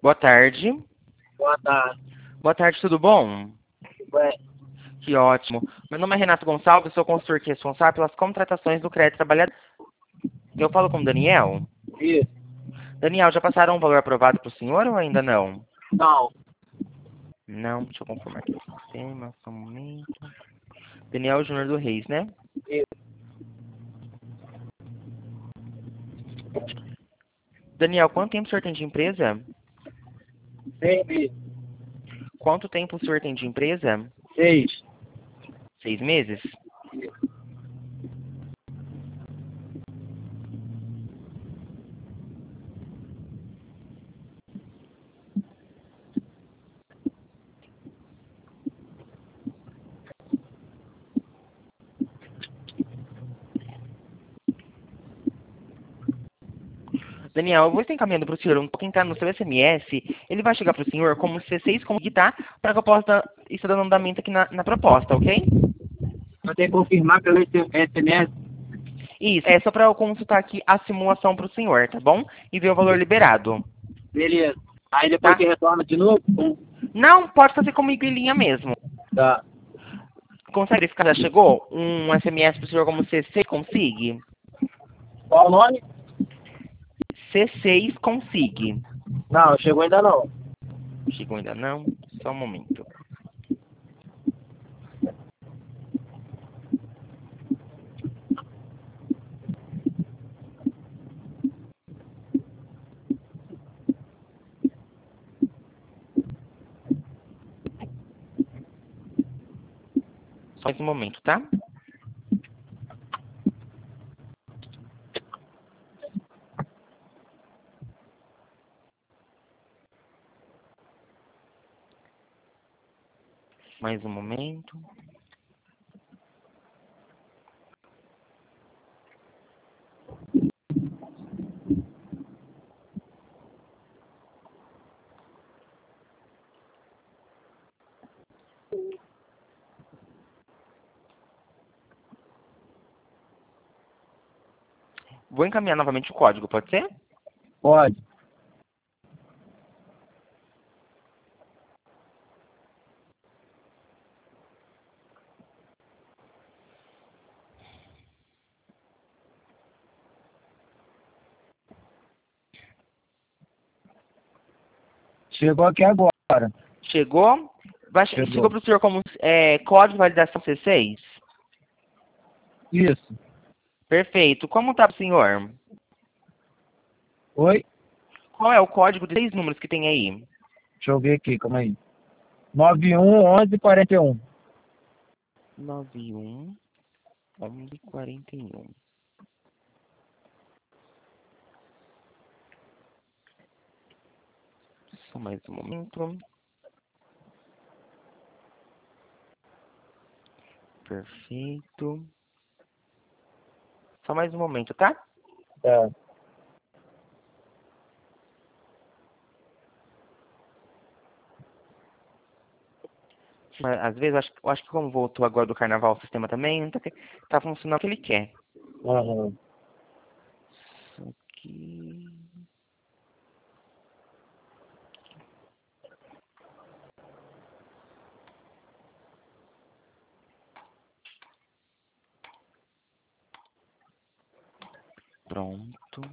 Boa tarde. Boa tarde. Boa tarde, tudo bom? Bem, Que ótimo. Meu nome é Renato Gonçalves, sou consultor que é responsável pelas contratações do crédito trabalhador. Eu falo com o Daniel. isso. Daniel, já passaram um valor aprovado para o senhor ou ainda não? Não. Não, deixa eu confirmar aqui no sistema, só um momento. Daniel Júnior do Reis, né? Isso. Daniel, quanto tempo o senhor tem de empresa? 6 meses. Quanto tempo o senhor tem de empresa? 6. 6 meses? Daniel, eu vou estar encaminhando para o senhor quem está no seu SMS. Ele vai chegar para o senhor como C6 como guitar para que eu possa estar dando andamento aqui na proposta, ok? Eu tenho que confirmar pelo SMS. Isso, é só para eu consultar aqui a simulação para o senhor, tá bom? E ver o valor liberado, Beleza. Aí depois tá? que retorna de novo? Não, pode fazer comigo em linha mesmo. Tá. Consegue verificar? Já chegou um SMS para o senhor como C6 consigue? Qual o nome? C6 consigue. Não, chegou ainda não. Chegou ainda não? Só um momento. Só mais um momento, tá? Mais um momento. Vou encaminhar novamente o código, pode ser? Pode. Chegou aqui agora. Chegou? Chegou para o senhor como código de validação C6? Isso. Perfeito. Como tá para o senhor? Oi? Qual é o código de 6 números que tem aí? Deixa eu ver aqui, calma aí. 911141. 911141. Só mais um momento. Perfeito. Só mais um momento, tá? Tá. Mas, às vezes, eu acho que como voltou agora do carnaval o sistema também, não tá funcionando o que ele quer. Aham. Isso aqui. Pronto.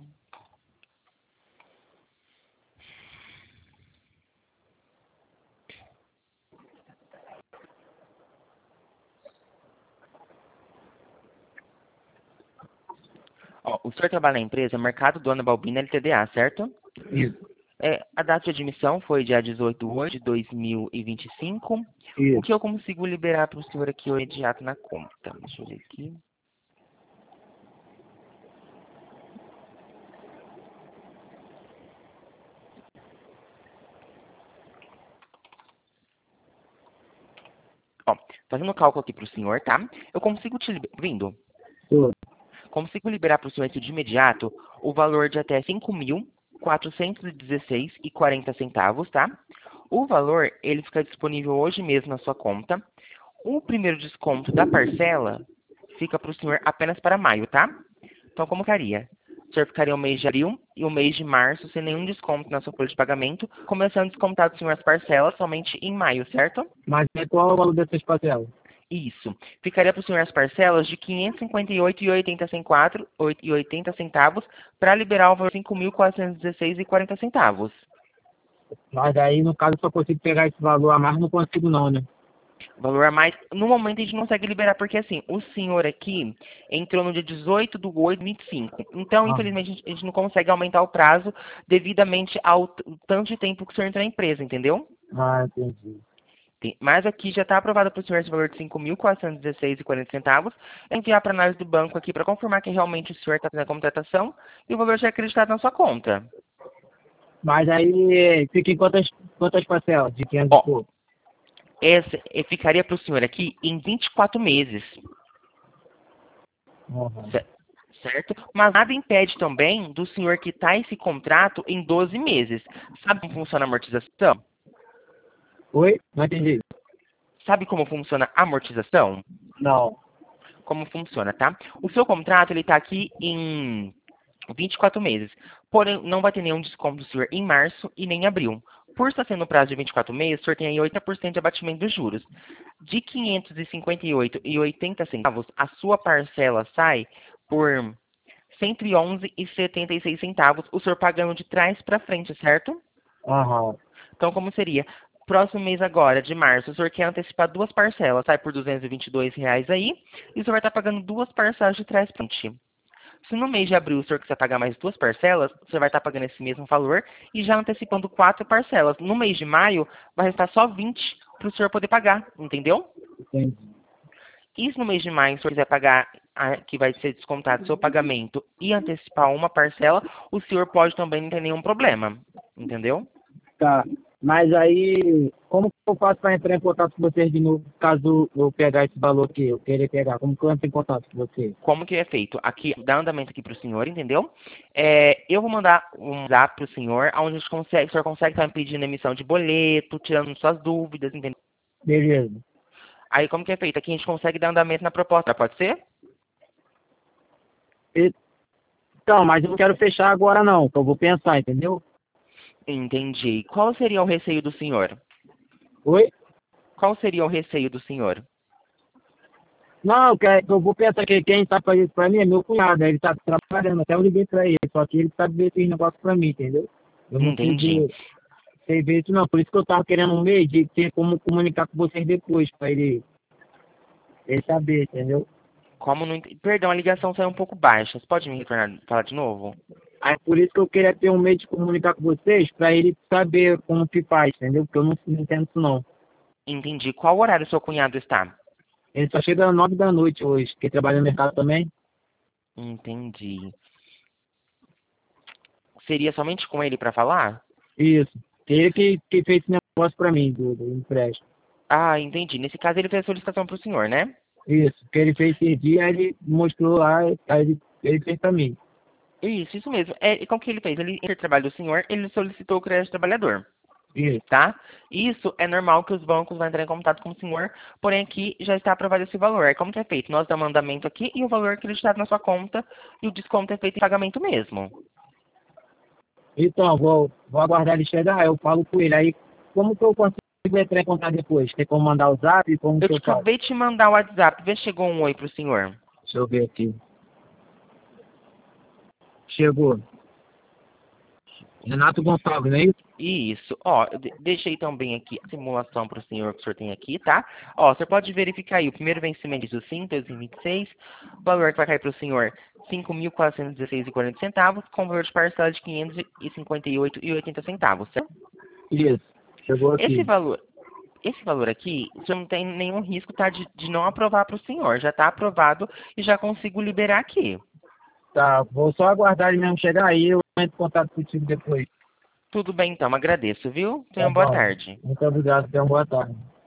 Ó, o senhor trabalha na empresa Mercado Dona Balbina LTDA, certo? Isso. A data de admissão foi dia 18 de 8 de 2025. O Isso. que eu consigo liberar para o senhor aqui imediato na conta? Deixa eu ver aqui. Ó, fazendo o cálculo aqui para o senhor, tá? Eu consigo vindo? Tô. Consigo liberar para o senhor aqui de imediato o valor de até 5.416,40 centavos, tá? O valor, ele fica disponível hoje mesmo na sua conta. O primeiro desconto da parcela fica para o senhor apenas para maio, tá? Então, como ficaria? o senhor ficaria o mês de abril e o mês de março sem nenhum desconto na sua folha de pagamento, começando a descontar do senhor as parcelas somente em maio, certo? Mas qual é o valor dessas parcelas? Isso. Ficaria para o senhor as parcelas de R$ 558,80 centavos para liberar o valor de R$ 5.416,40. Mas aí, no caso, eu só consigo pegar esse valor a mais, não consigo não, né? Valor a mais. No momento a gente não consegue liberar, porque assim, o senhor aqui entrou no dia 18/8/25. Então, Ah, infelizmente, a gente não consegue aumentar o prazo devidamente ao tanto de tempo que o senhor entrou na empresa, entendeu? entendi. Mas aqui já está aprovado para o senhor esse valor de R$ 5.416,40. Enviar para a análise do banco aqui para confirmar que realmente o senhor está fazendo a contratação e o valor já é acreditado na sua conta. Mas aí, fica em quantas parcelas? De 500 e Ó, pouco? esse ficaria para o senhor aqui em 24 meses. Uhum. ce- Certo? Mas nada impede também do senhor quitar esse contrato em 12 meses. Sabe como funciona a amortização? Oi? Não entendi. Sabe como funciona a amortização? Não. Como funciona, tá? O seu contrato, ele está aqui em 24 meses. Porém, não vai ter nenhum desconto do senhor em março e nem em abril. Por estar sendo o prazo de 24 meses, o senhor tem aí 80% de abatimento dos juros. De R$ 558,80, a sua parcela sai por R$ 111,76, o senhor pagando de trás para frente, certo? Aham. Então, como seria? Próximo mês agora, de março, o senhor quer antecipar duas parcelas, sai por R$ 222 aí, e o senhor vai estar pagando duas parcelas de trás para frente. Se no mês de abril o senhor quiser pagar mais duas parcelas, você vai estar pagando esse mesmo valor e já antecipando quatro parcelas. No mês de maio, vai restar só 20 para o senhor poder pagar, entendeu? Entendi. E se no mês de maio o senhor quiser pagar, que vai ser descontado seu pagamento e antecipar uma parcela, o senhor pode também, não ter nenhum problema, entendeu? Tá. Mas aí, como que eu faço para entrar em contato com vocês de novo, caso eu pegar esse valor aqui, eu querer pegar? Como que eu entro em contato com vocês? Como que é feito? Aqui, dá andamento aqui para o senhor, entendeu? Eu vou mandar um zap para o senhor, onde a gente consegue, o senhor consegue estar me pedindo emissão de boleto, tirando suas dúvidas, entendeu? Beleza. Aí, como que é feito? Aqui a gente consegue dar andamento na proposta, pode ser? Então, mas eu não quero fechar agora não, que eu vou pensar, entendeu? Entendi. Qual seria o receio do senhor? Oi? Qual seria o receio do senhor? Não, eu vou pensar que quem tá fazendo isso pra mim é meu cunhado, ele tá trabalhando, até eu liguei pra ele, só que ele sabe ver esse negócio pra mim, entendeu? Eu não Entendi. sei ver isso não, por isso que eu tava querendo um meio de ter como comunicar com vocês depois, pra ele saber, entendeu? Como não... Perdão, a ligação saiu um pouco baixa. Você pode me retornar, falar de novo? Aí por isso que eu queria ter um meio de comunicar com vocês, pra ele saber como que faz, entendeu? Porque eu não entendo isso não. Entendi. Qual horário seu cunhado está? Ele só chega às 9 da noite hoje, que trabalha no mercado também. Entendi. Seria somente com ele para falar? Isso. Ele que fez esse negócio pra mim, do empréstimo. Ah, entendi. Nesse caso, ele fez a solicitação para o senhor, né? Isso. Que ele fez esse dia, aí ele mostrou lá, aí ele fez pra mim. Isso mesmo. E como que ele fez? Ele, entre o trabalho do senhor, ele solicitou o crédito do trabalhador, Isso. tá? Isso é normal que os bancos vão entrar em contato com o senhor, porém aqui já está aprovado esse valor. Aí como que é feito? Nós damos mandamento aqui e o valor é acreditado na sua conta e o desconto é feito em pagamento mesmo. Então, vou aguardar ele chegar, eu falo com ele. Aí, como que eu consigo entrar em contato depois? Tem como mandar o zap? Como Eu que te eu faço? acabei de te mandar o WhatsApp, vê se chegou um oi pro senhor. Deixa eu ver aqui. Chegou. Renato Gonçalves, não é isso? Isso, ó, eu deixei também aqui a simulação para o senhor que o senhor tem aqui, tá? Ó, você pode verificar aí, o primeiro vencimento diz o sim, 2026, o valor que vai cair para o senhor, 5.416,40, com valor de parcela de 558,80 centavos, certo? Isso. Chegou Esse aqui. valor, esse valor aqui, o senhor não tem nenhum risco, tá, de não aprovar para o senhor, já está aprovado e já consigo liberar aqui. Tá, vou só aguardar ele mesmo chegar aí, eu entro em contato contigo depois. Tudo bem então, agradeço, viu? Tenha Tá uma boa bom. tarde. Muito obrigado, tenha uma boa tarde.